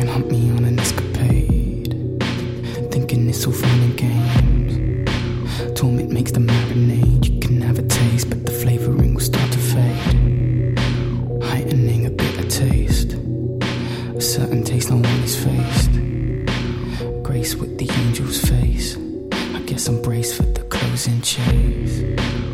and hunt me on an escapade, thinking it's all fun and games. Torment makes the marinade. You can have a taste, but the flavouring will start to fade, heightening a bitter taste. A certain taste no one is faced. Grace with the angel's face. I guess I'm braced for the closing chase.